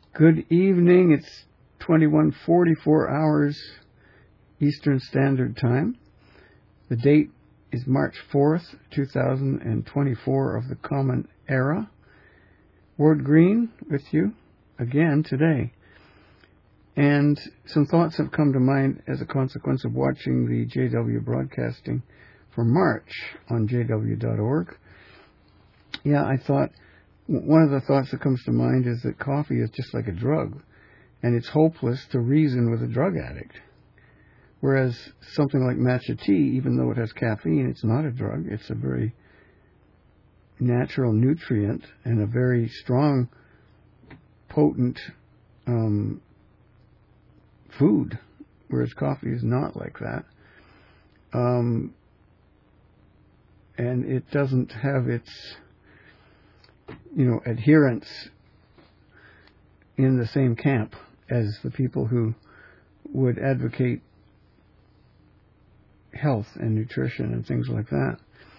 Good evening. It's 21:44 hours Eastern Standard Time. The date is March 4th, 2024 of the Common Era. Ward Green with you again today. And some thoughts have come to mind as a consequence of watching the JW broadcasting for March on jw.org. Yeah, I thought one of the thoughts that comes to mind is that coffee is just like a drug, and it's hopeless to reason with a drug addict. Whereas something like matcha tea, even though it has caffeine, it's not a drug. It's a very natural nutrient and a very strong, potent food, whereas coffee is not like that. And it doesn't have its adherents in the same camp as the people who would advocate health and nutrition and things like that.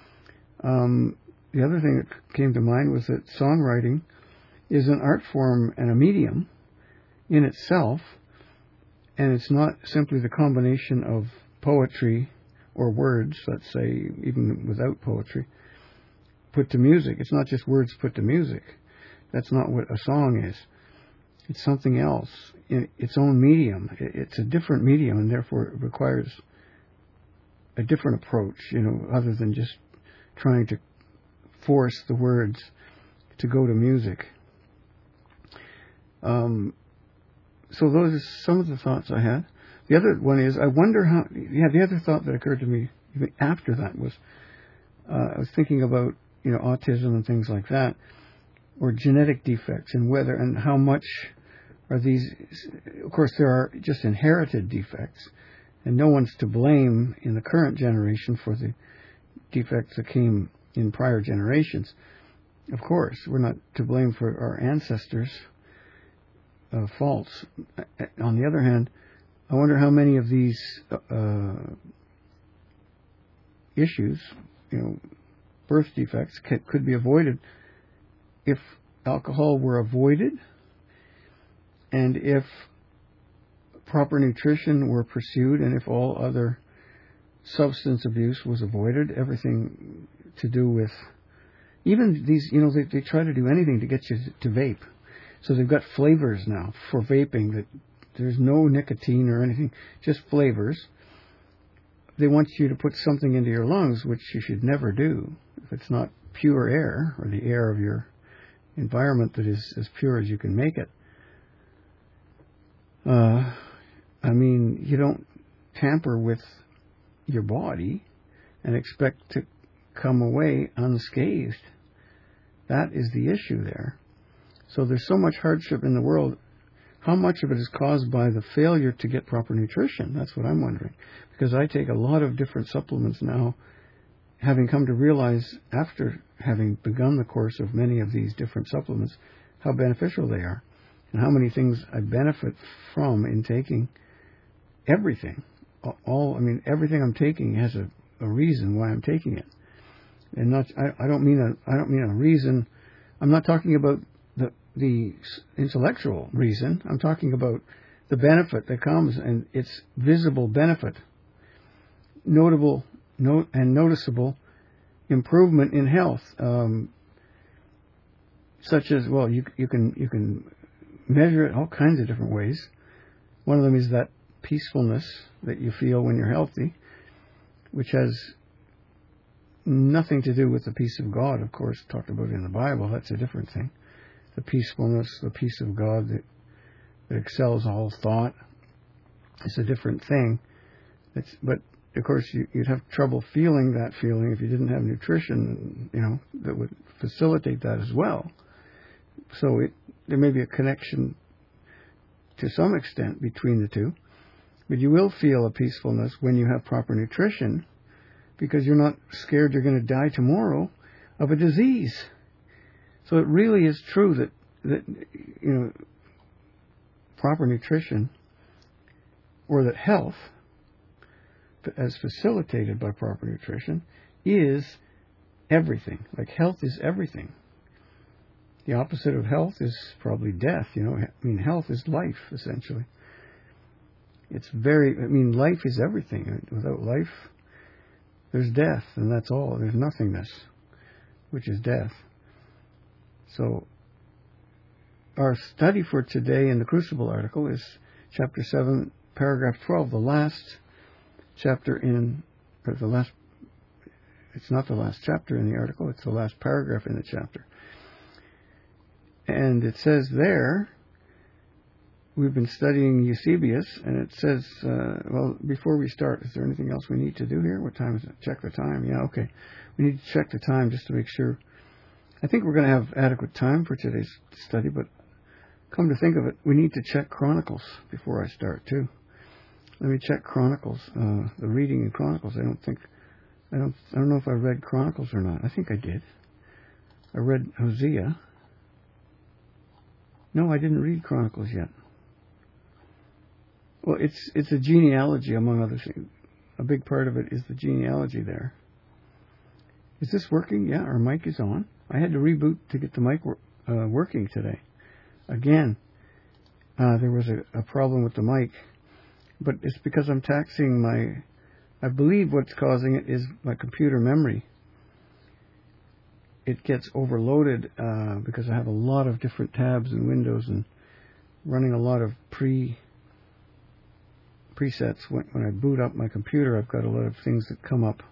The other thing that came to mind was that songwriting is an art form and a medium in itself, and it's not simply the combination of poetry or words, let's say, even without poetry, put to music. It's not just words put to music. That's not what a song is. It's something else in its own medium. It's a different medium, and therefore it requires a different approach, other than just trying to force the words to go to music. So those are some of the thoughts I had. The other one is, I wonder how, the other thought that occurred to me even after that was, I was thinking about autism and things like that, or genetic defects, and whether and how much are these. Of course, there are just inherited defects, and no one's to blame in the current generation for the defects that came in prior generations. Of course, we're not to blame for our ancestors' faults. On the other hand, I wonder how many of these issues, birth defects, could be avoided if alcohol were avoided, and if proper nutrition were pursued, and if all other substance abuse was avoided. Everything to do with, even these, they try to do anything to get you to vape. So they've got flavors now for vaping that there's no nicotine or anything, just flavors. They want you to put something into your lungs, which you should never do if it's not pure air, or the air of your environment that is as pure as you can make it. You don't tamper with your body and expect to come away unscathed. That is the issue there. So there's so much hardship in the world. How much of it is caused by the failure to get proper nutrition? That's what I'm wondering. Because I take a lot of different supplements now, having come to realize, after having begun the course of many of these different supplements, how beneficial they are, and how many things I benefit from in taking everything. Everything I'm taking has a reason why I'm taking it, and not. I don't mean a reason. I'm not talking about the intellectual reason. I'm talking about the benefit that comes, and its visible benefit, notable and noticeable improvement in health, such as, well, you can measure it all kinds of different ways. One of them is that peacefulness that you feel when you're healthy, which has nothing to do with the peace of God, of course, talked about in the Bible. That's a different thing. The peacefulness, the peace of God that excels all thought, is a different thing. But of course, you'd have trouble feeling that feeling if you didn't have nutrition, that would facilitate that as well. So there may be a connection to some extent between the two. But you will feel a peacefulness when you have proper nutrition, because you're not scared you're going to die tomorrow of a disease. So it really is true that proper nutrition, or that health, as facilitated by proper nutrition, is everything. Like, health is everything. The opposite of health is probably death. Health is life, essentially. Life is everything. Without life, there's death, and that's all. There's nothingness, which is death. So, our study for today in the Crucible article is chapter 7, paragraph 12, the last chapter it's not the last chapter in the article, it's the last paragraph in the chapter. And it says there, we've been studying Eusebius, and it says, before we start, is there anything else we need to do here? What time is it? Check the time. Yeah, okay. We need to check the time just to make sure. I think we're going to have adequate time for today's study, but come to think of it, we need to check Chronicles before I start, too. Let me check Chronicles, the reading in Chronicles. I don't know if I read Chronicles or not. I think I did. I read Hosea. No, I didn't read Chronicles yet. Well, it's a genealogy, among other things. A big part of it is the genealogy there. Is this working? Yeah, our mic is on. I had to reboot to get the mic working today. Again, there was a problem with the mic, but it's because I'm taxing I believe what's causing it is my computer memory. It gets overloaded because I have a lot of different tabs and windows and running a lot of presets. When I boot up my computer, I've got a lot of things that come up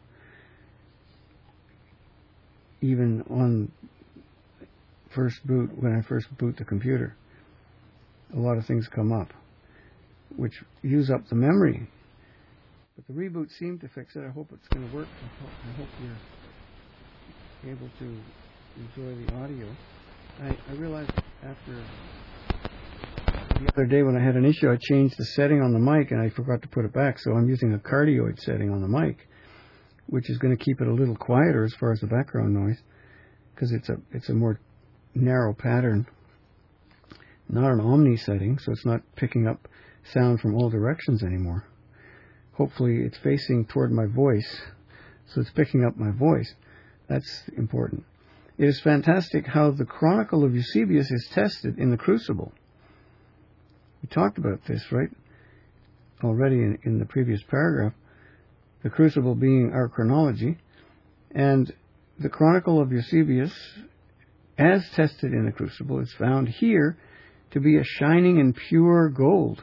even on first boot, when I first boot the computer. A lot of things come up which use up the memory. But the reboot seemed to fix it. I hope it's going to work. I hope you're able to enjoy the audio. I realized after the other day when I had an issue, I changed the setting on the mic and I forgot to put it back. So I'm using a cardioid setting on the mic, which is going to keep it a little quieter as far as the background noise, because it's a more narrow pattern, not an omni setting, so it's not picking up sound from all directions anymore. Hopefully it's facing toward my voice, so it's picking up my voice. That's important. It is fantastic how the Chronicle of Eusebius is tested in the Crucible. We talked about this, right? Already in the previous paragraph. The Crucible being our chronology. And the Chronicle of Eusebius, as tested in the Crucible, is found here to be a shining and pure gold.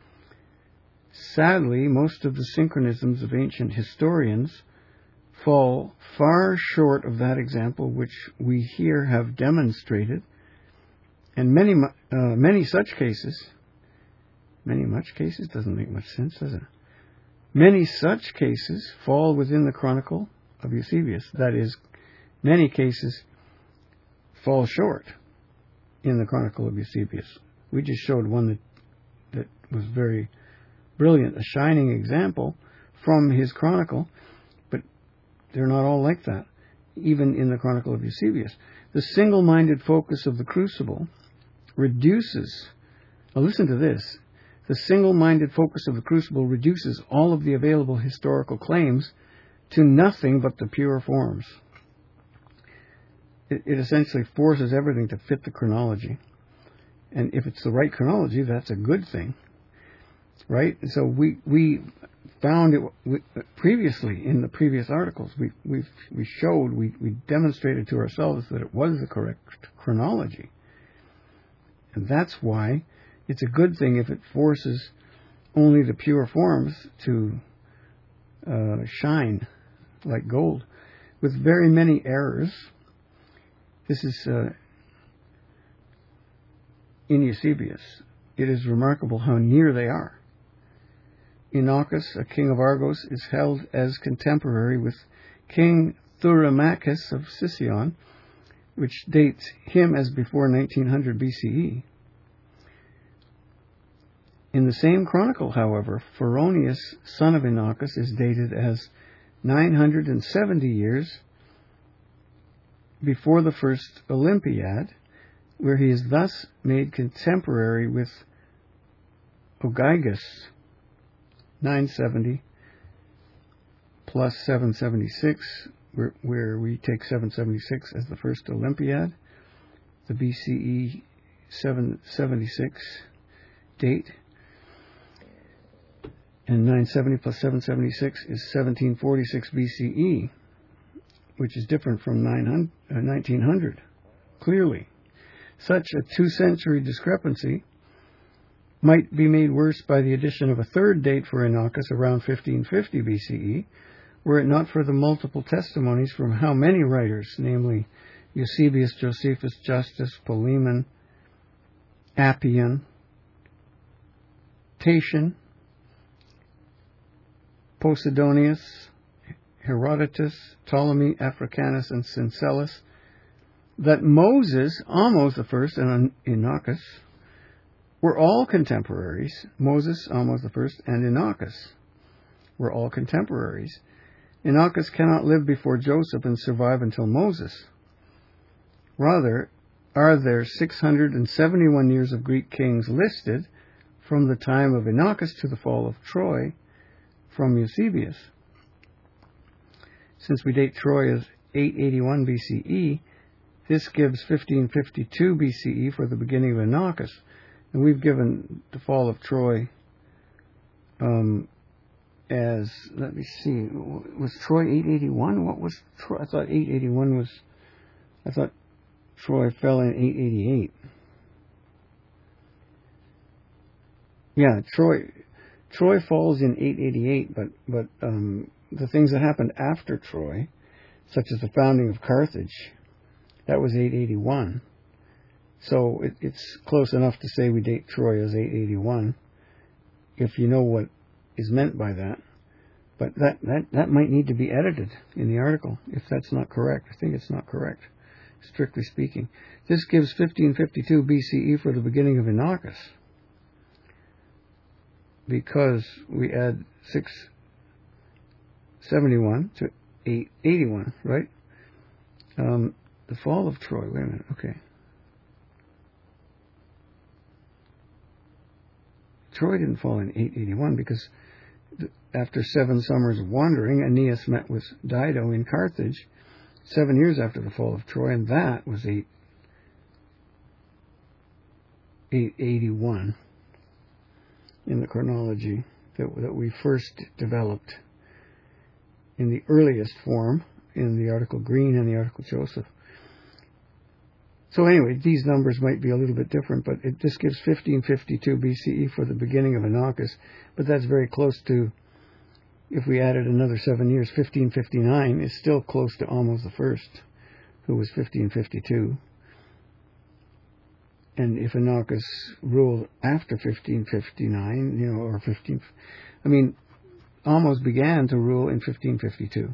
Sadly, most of the synchronisms of ancient historians fall far short of that example which we here have demonstrated, and many such cases doesn't make much sense, does it? Many such cases fall within the Chronicle of Eusebius. That is, many cases fall short in the Chronicle of Eusebius. We just showed one that was very brilliant, a shining example from his Chronicle, but they're not all like that, even in the Chronicle of Eusebius. The single-minded focus of the Crucible reduces, now listen to this, the single-minded focus of the Crucible reduces all of the available historical claims to nothing but the pure forms. It essentially forces everything to fit the chronology. And if it's the right chronology, that's a good thing. Right? So we found it previously in the previous articles. We demonstrated to ourselves that it was the correct chronology. And that's why it's a good thing if it forces only the pure forms to shine like gold. With very many errors, this is in Eusebius. It is remarkable how near they are. Inachus, a king of Argos, is held as contemporary with King Thuromachus of Sicyon, which dates him as before 1900 BCE. In the same chronicle, however, Pheronius, son of Inachus, is dated as 970 years before the first Olympiad, where he is thus made contemporary with Ogyges, 970 plus 776, where we take 776 as the first Olympiad, the BCE 776 date. And 970 plus 776 is 1746 BCE, which is different from 1900, clearly. Such a 2-century discrepancy might be made worse by the addition of a third date for Inachus around 1550 BCE, were it not for the multiple testimonies from how many writers, namely Eusebius, Josephus, Justus, Polemon, Appian, Tatian, Posidonius, Herodotus, Ptolemy, Africanus, and Syncellus, that Moses, Ahmose I, and Inachus were all contemporaries. Moses, Ahmose I, and Inachus were all contemporaries. Inachus cannot live before Joseph and survive until Moses. Rather, are there 671 years of Greek kings listed from the time of Inachus to the fall of Troy from Eusebius. Since we date Troy as 881 BCE, this gives 1552 BCE for the beginning of Inachus. And we've given the fall of Troy as, let me see, was Troy 881? What was Troy? I thought 881 was, I thought Troy fell in 888. Yeah, Troy falls in 888, but the things that happened after Troy, such as the founding of Carthage, that was 881. So it's close enough to say we date Troy as 881, if you know what is meant by that. But that might need to be edited in the article, if that's not correct. I think it's not correct, strictly speaking. This gives 1552 BCE for the beginning of Inachus, because we add 671 to 881, right? The fall of Troy, wait a minute, okay. Troy didn't fall in 881 because after 7 summers of wandering, Aeneas met with Dido in Carthage 7 years after the fall of Troy, and that was 881 in the chronology that we first developed in the earliest form in the article Green and the article Joseph. So anyway, these numbers might be a little bit different, but this gives 1552 BCE for the beginning of Inachus, but that's very close to, if we added another 7 years, 1559 is still close to Ahmose I, who was 1552. And if Inachus ruled after 1559, or Ahmose began to rule in 1552,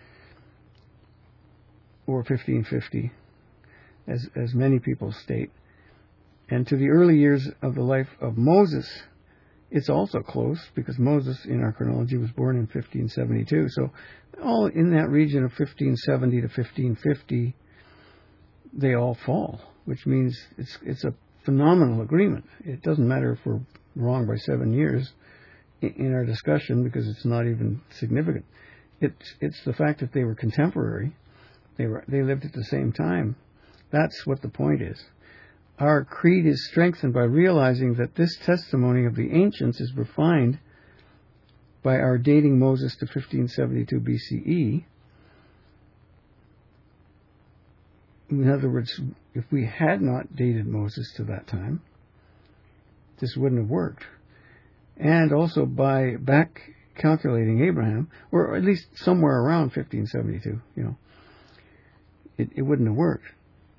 or 1550. As many people state. And to the early years of the life of Moses, it's also close, because Moses, in our chronology, was born in 1572. So all in that region of 1570 to 1550, they all fall, which means it's a phenomenal agreement. It doesn't matter if we're wrong by 7 years in our discussion, because it's not even significant. It's the fact that they were contemporary. They lived at the same time. That's what the point is. Our creed is strengthened by realizing that this testimony of the ancients is refined by our dating Moses to 1572 BCE. In other words, if we had not dated Moses to that time, this wouldn't have worked. And also by back calculating Abraham, or at least somewhere around 1572, it wouldn't have worked.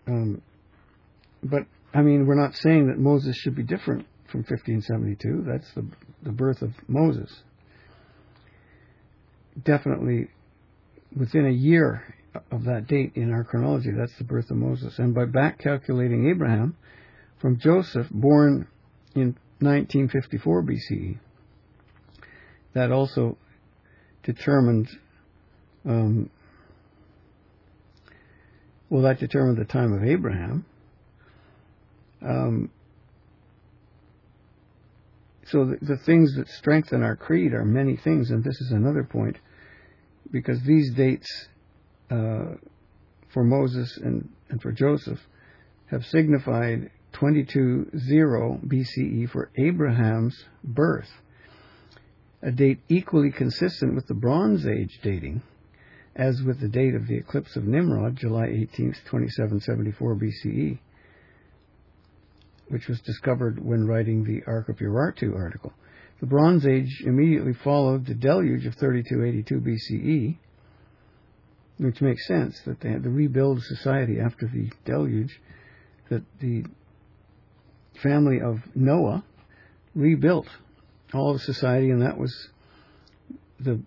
But, we're not saying that Moses should be different from 1572. That's the birth of Moses. Definitely within a year of that date in our chronology, that's the birth of Moses. And by back calculating Abraham from Joseph, born in 1954 BCE, that also determined that determined the time of Abraham. So the things that strengthen our creed are many things, and this is another point, because these dates for Moses and for Joseph have signified 2200 BCE for Abraham's birth, a date equally consistent with the Bronze Age dating, as with the date of the eclipse of Nimrod, July 18th, 2774 BCE, which was discovered when writing the Ark of Urartu article. The Bronze Age immediately followed the deluge of 3282 BCE, which makes sense that they had to rebuild society after the deluge, that the family of Noah rebuilt all of society, and that was the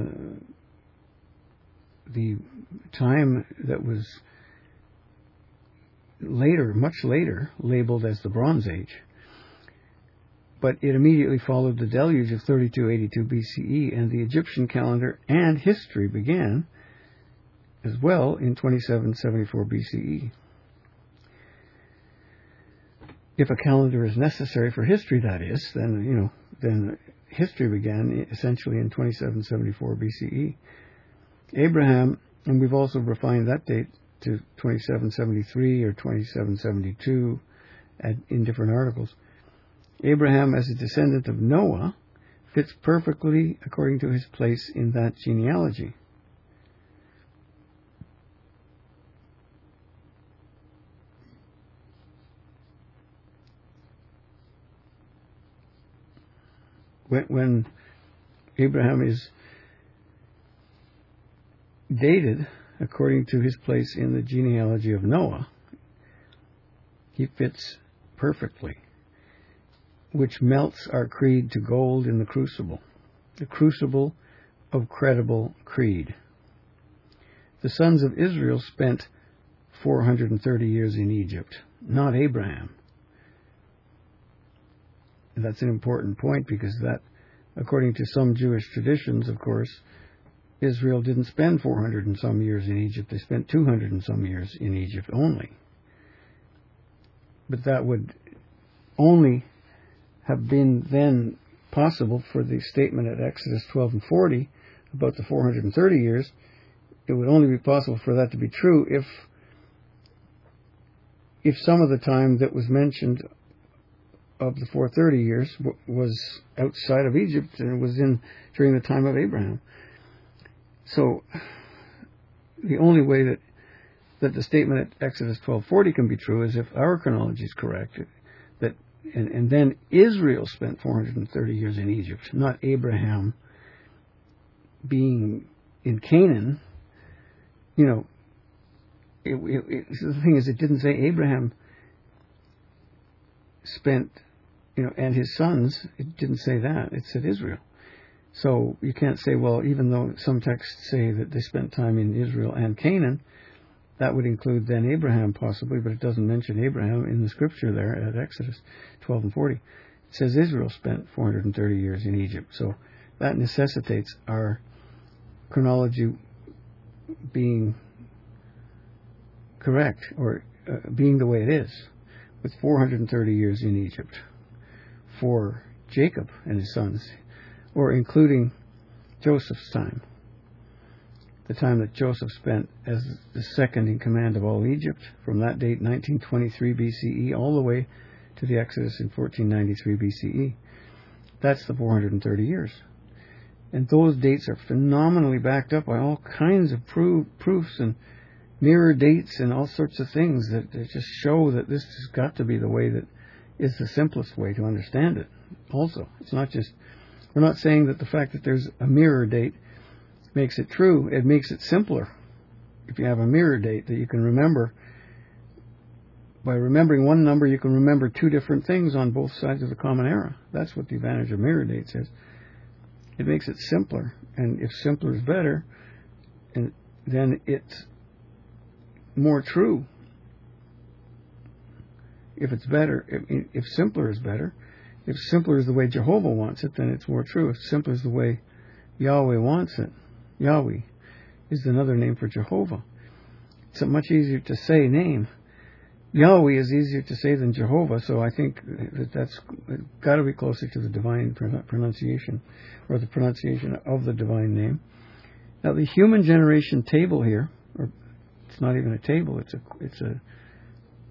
time that was later, much later, labeled as the Bronze Age. But it immediately followed the deluge of 3282 BCE, and the Egyptian calendar and history began as well in 2774 BCE. If a calendar is necessary for history, that is, then history began essentially in 2774 BCE. Abraham, and we've also refined that date to 2773 or 2772 in different articles. Abraham, as a descendant of Noah, fits perfectly according to his place in that genealogy. When Abraham is dated according to his place in the genealogy of Noah, he fits perfectly, which melts our creed to gold in the crucible of credible creed. The sons of Israel spent 430 years in Egypt, not Abraham. And that's an important point, because that, according to some Jewish traditions, of course, Israel didn't spend 400 and some years in Egypt. They spent 200 and some years in Egypt only. But that would only have been then possible for the statement at Exodus 12 and 40 about the 430 years. It would only be possible for that to be true if some of the time that was mentioned of the 430 years was outside of Egypt, and it was during the time of Abraham. So the only way that the statement at Exodus 12:40 can be true is if our chronology is correct, and then Israel spent 430 years in Egypt, not Abraham being in Canaan. The thing is, it didn't say Abraham spent, and his sons. It didn't say that. It said Israel. So you can't say, well, even though some texts say that they spent time in Israel and Canaan, that would include then Abraham possibly, but it doesn't mention Abraham in the scripture there at Exodus 12 and 40. It says Israel spent 430 years in Egypt. So that necessitates our chronology being correct, or being the way it is, with 430 years in Egypt for Jacob and his sons, or including Joseph's time, the time that Joseph spent as the second in command of all Egypt, from that date, 1923 BCE, all the way to the Exodus in 1493 BCE. That's the 430 years. And those dates are phenomenally backed up by all kinds of proofs and mirror dates and all sorts of things that just show that this has got to be the way that is the simplest way to understand it. Also, it's not just, we're not saying that the fact that there's a mirror date makes it true. It makes it simpler. If you have a mirror date that you can remember, by remembering one number, you can remember two different things on both sides of the common era. That's what the advantage of mirror dates is. It makes it simpler, and if simpler is better, and then it's more true. If it's better, if simpler is better, if simpler is the way Jehovah wants it, then it's more true. If simpler is the way Yahweh wants it, Yahweh is another name for Jehovah. It's a much easier to say name. Yahweh is easier to say than Jehovah, so I think that's got to be closer to the divine pronunciation, or the pronunciation of the divine name. Now, the human generation table here, or it's not even a table, it's a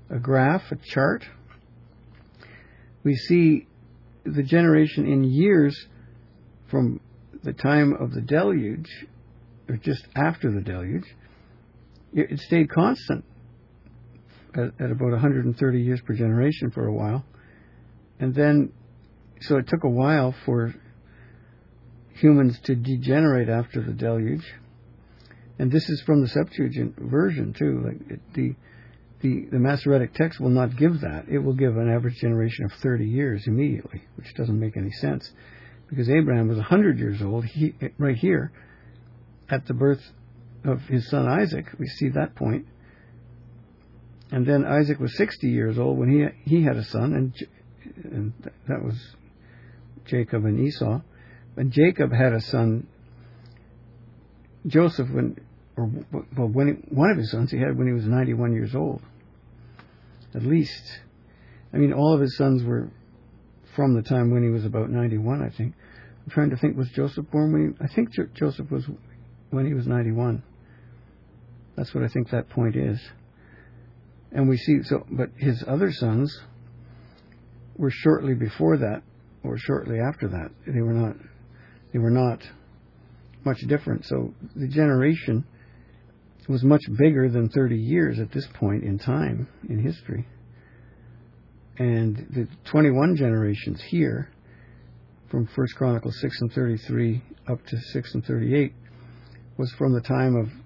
a graph, a chart, we see the generation in years from the time of the deluge, or just after the deluge. It stayed constant at about 130 years per generation for a while. And then, so it took a while for humans to degenerate after the deluge. And this is from the Septuagint version too. Like the Masoretic text will not give that. It will give an average generation of 30 years immediately, which doesn't make any sense. Because Abraham was 100 years old, right here, at the birth of his son Isaac. We see that point. And then Isaac was 60 years old when he had a son, and that was Jacob and Esau. And Jacob had a son, Joseph, one of his sons he had when he was 91 years old. At least. I mean, all of his sons were from the time when he was about 91, I think. I'm trying to think, was Joseph born I think Joseph was when he was 91. That's what I think that point is. And we see, but his other sons were shortly before that, or shortly after that. They were not much different. So the generation was much bigger than 30 years at this point in time in history. And the 21 generations here, from 1 Chronicles 6 and 33 up to 6 and 38, was from the time of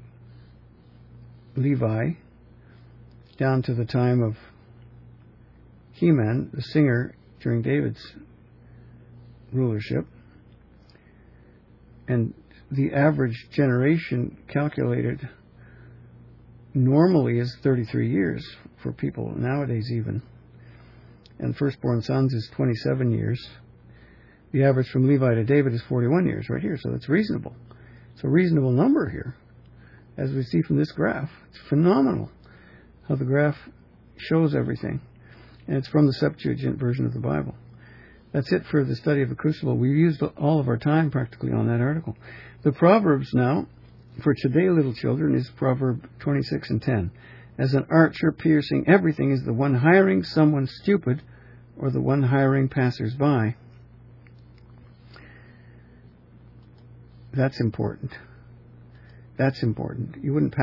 Levi down to the time of Heman, the singer, during David's rulership. And the average generation calculated normally is 33 years for people nowadays even. And firstborn sons is 27 years. The average from Levi to David is 41 years right here, so it's reasonable. It's a reasonable number here, as we see from this graph. It's phenomenal how the graph shows everything. And it's from the Septuagint version of the Bible. That's it for the study of the crucible. We've used all of our time practically on that article. The Proverbs now, for today, little children, is Proverb 26 and 10. As an archer piercing everything is the one hiring someone stupid or the one hiring passers-by. That's important. That's important. You wouldn't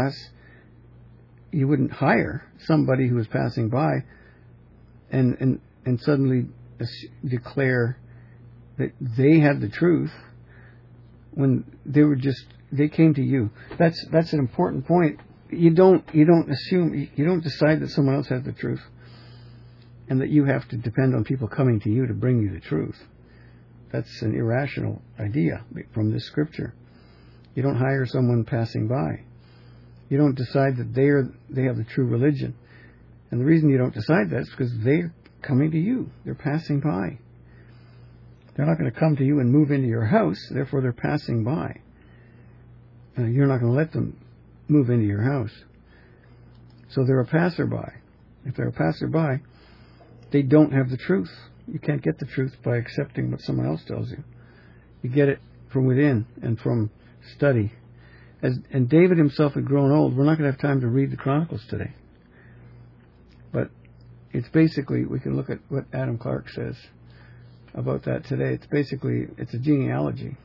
hire somebody who was passing by and suddenly declare that they had the truth when they came to you. That's an important point. You don't assume, you don't decide that someone else has the truth and that you have to depend on people coming to you to bring you the truth. That's an irrational idea from this scripture. You don't hire someone passing by. You don't decide that they have the true religion. And the reason you don't decide that is because they're coming to you. They're passing by. They're not going to come to you and move into your house, therefore they're passing by. You're not going to let them move into your house. So they're a passerby. If they're a passerby, they don't have the truth. You can't get the truth by accepting what someone else tells you. You get it from within and from study. And David himself had grown old. We're not going to have time to read the Chronicles today. But it's basically, we can look at what Adam Clark says about that today. It's a genealogy.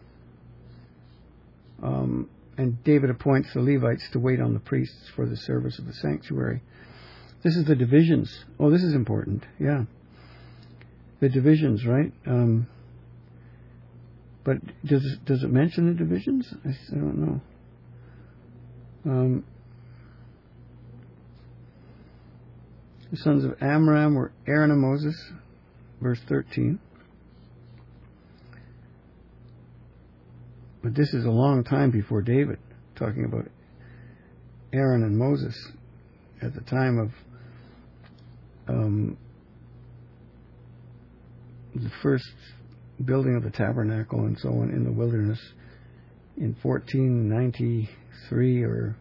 And David appoints the Levites to wait on the priests for the service of the sanctuary. This is the divisions. Oh, this is important. Yeah. The divisions, right? But does it mention the divisions? I don't know. The sons of Amram were Aaron and Moses, verse 13. But this is a long time before David, talking about Aaron and Moses at the time of the first building of the tabernacle and so on in the wilderness in 1493 or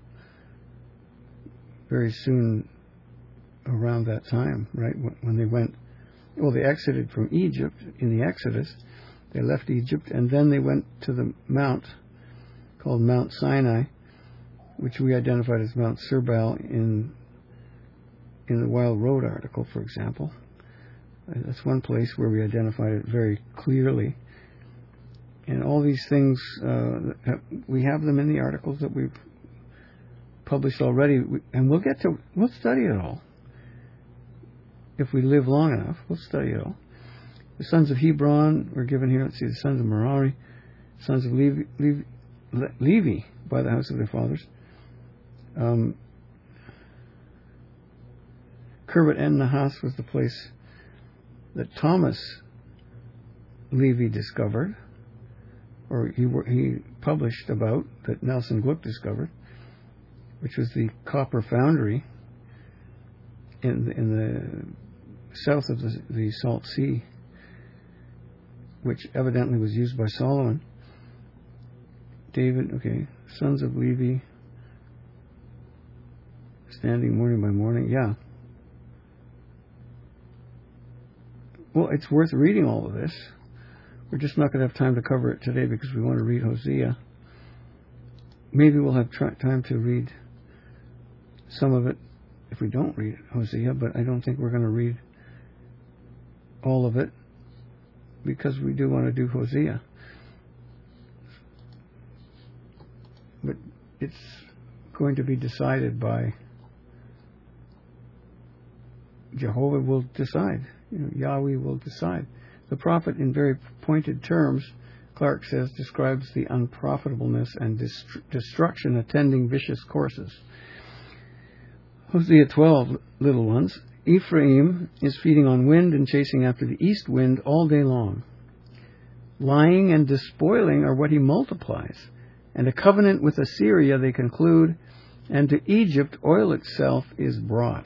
very soon around that time, right? When they went, they exited from Egypt in the Exodus. They left Egypt and then they went to the mount called Mount Sinai, which we identified as Mount Serbal in in the Wild Road article, for example. That's one place where we identified it very clearly. And all these things, we have them in the articles that we've published already, and we'll study it all. If we live long enough, we'll study it all. The sons of Hebron were given here. Let's see, the sons of Merari, sons of Levi by the house of their fathers. Kirbat en Nahas was the place that Thomas Levi discovered, or he published about, that Nelson Gluck discovered, which was the copper foundry in the south of the Salt Sea, which evidently was used by Solomon. David, okay, sons of Levi, standing morning by morning, yeah. Well, it's worth reading all of this. We're just not going to have time to cover it today because we want to read Hosea. Maybe we'll have time to read some of it if we don't read Hosea, but I don't think we're going to read all of it because we do want to do Hosea. But it's going to be decided by Jehovah will decide. Yahweh will decide. The prophet, in very pointed terms, Clark says, describes the unprofitableness and destruction attending vicious courses. Hosea 12, little ones. Ephraim is feeding on wind and chasing after the east wind all day long. Lying and despoiling are what he multiplies. And a covenant with Assyria they conclude, and to Egypt oil itself is brought.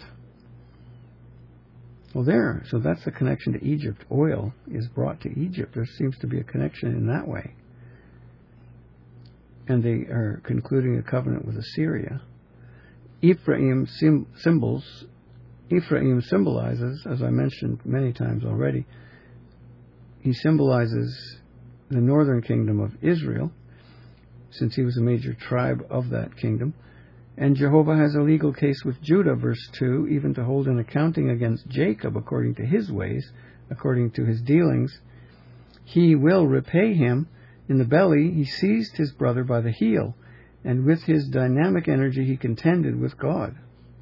Well, so that's the connection to Egypt. Oil is brought to Egypt. There seems to be a connection in that way. And they are concluding a covenant with Assyria. Ephraim symbolizes, as I mentioned many times already, he symbolizes the northern kingdom of Israel, since he was a major tribe of that kingdom. And Jehovah has a legal case with Judah, verse 2, even to hold an accounting against Jacob according to his ways, according to his dealings. He will repay him. In the belly he seized his brother by the heel, and with his dynamic energy he contended with God.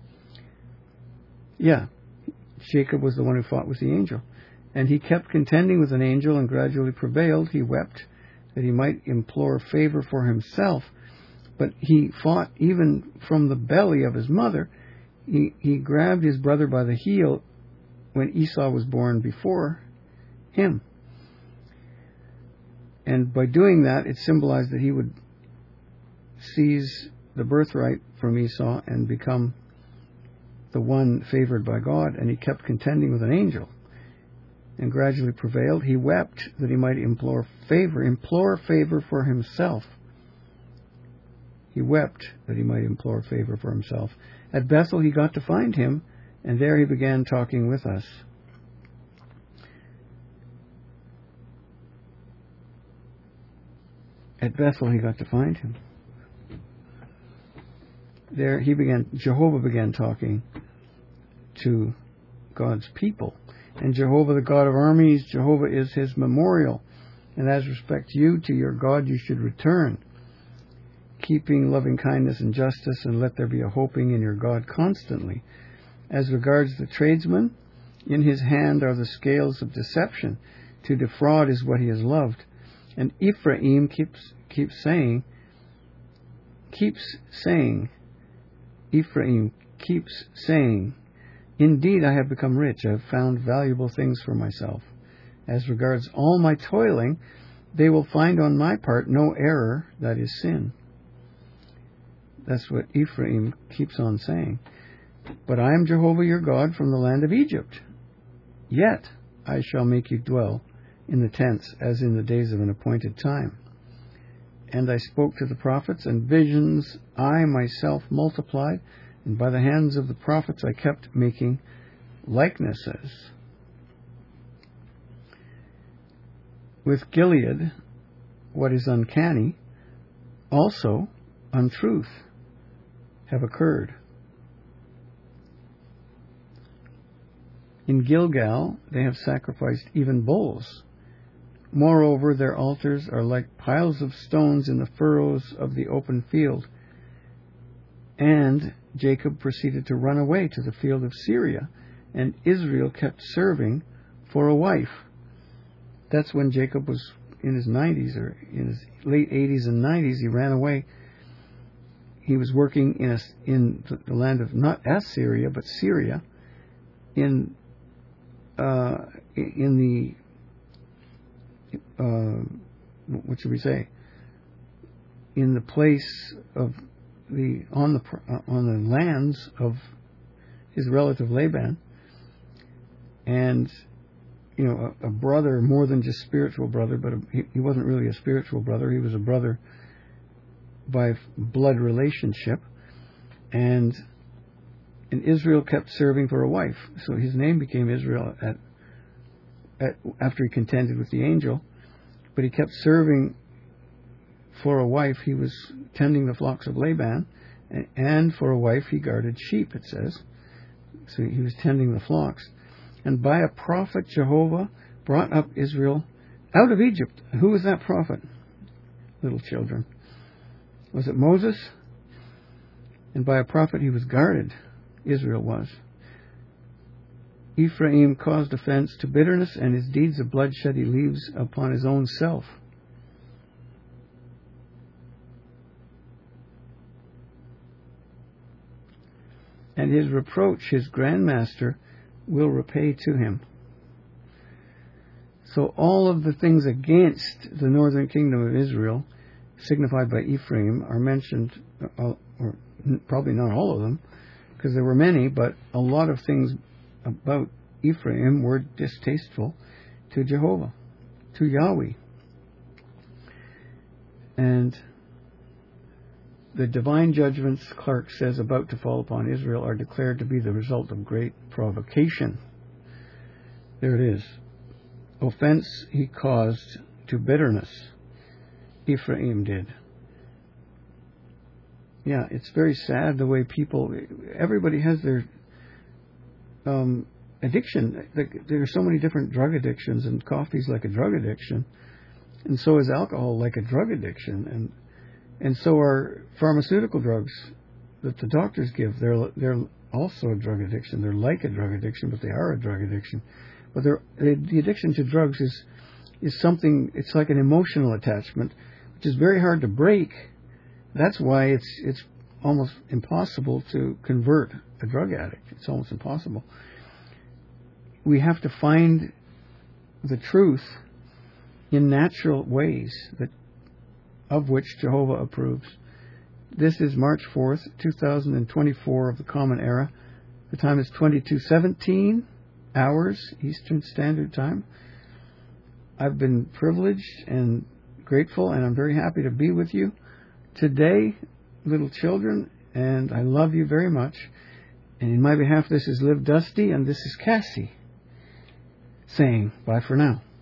Yeah, Jacob was the one who fought with the angel. And he kept contending with an angel and gradually prevailed. He wept that he might implore favor for himself. But he fought even from the belly of his mother. He grabbed his brother by the heel when Esau was born before him. And by doing that, it symbolized that he would seize the birthright from Esau and become the one favored by God. And he kept contending with an angel and gradually prevailed. He wept that he might implore favor for himself. He wept that he might implore favor for himself. At Bethel he got to find him, and there he began talking with us. At Bethel he got to find him. There Jehovah began talking to God's people. And Jehovah, the God of armies, Jehovah is his memorial. And as respects you, to your God you should return, keeping loving kindness and justice, and let there be a hoping in your God constantly. As regards the tradesman, in his hand are the scales of deception. To defraud is what he has loved. And Ephraim keeps saying, indeed I have become rich, I have found valuable things for myself. As regards all my toiling, they will find on my part no error, that is sin. That's what Ephraim keeps on saying. But I am Jehovah your God from the land of Egypt. Yet I shall make you dwell in the tents as in the days of an appointed time. And I spoke to the prophets, and visions I myself multiplied, and by the hands of the prophets I kept making likenesses. With Gilead, what is uncanny, also untruth have occurred. In Gilgal they have sacrificed even bulls. Moreover, their altars are like piles of stones in the furrows of the open field. And Jacob proceeded to run away to the field of Syria, and Israel kept serving for a wife. That's when Jacob was in his 90s, or in his late 80s and 90s. He ran away. He was working in the land of not Assyria, but Syria, in the what should we say? In the place of on the lands of his relative Laban, and a brother, more than just spiritual brother, but he wasn't really a spiritual brother. He was a brother by blood relationship, and Israel kept serving for a wife. So his name became Israel after he contended with the angel, but he kept serving for a wife. He was tending the flocks of Laban, and for a wife he guarded sheep, it says. So he was tending the flocks. And by a prophet Jehovah brought up Israel out of Egypt. Who was that prophet? Little children. Was it Moses? And by a prophet he was guarded. Israel was. Ephraim caused offense to bitterness, and his deeds of bloodshed he leaves upon his own self. And his reproach his grandmaster will repay to him. So all of the things against the northern kingdom of Israel, signified by Ephraim, are mentioned, or probably not all of them, because there were many, but a lot of things about Ephraim were distasteful to Jehovah, to Yahweh. And the divine judgments, Clark says, about to fall upon Israel are declared to be the result of great provocation. There it is. Offense he caused to bitterness. Ephraim did. Yeah, it's very sad the way everybody has their addiction. There are so many different drug addictions, and coffee's like a drug addiction, and so is alcohol like a drug addiction, and so are pharmaceutical drugs that the doctors give. They're also a drug addiction. They're like a drug addiction, but they are a drug addiction. But the addiction to drugs is something. It's like an emotional attachment, which is very hard to break. That's why it's almost impossible to convert a drug addict. It's almost impossible. We have to find the truth in natural ways of which Jehovah approves. This is March 4th, 2024 of the Common Era. The time is 22:17 hours Eastern Standard Time. I've been privileged and grateful, and I'm very happy to be with you today, little children, and I love you very much. And in my behalf, this is Liv Dusty, and this is Cassie saying bye for now.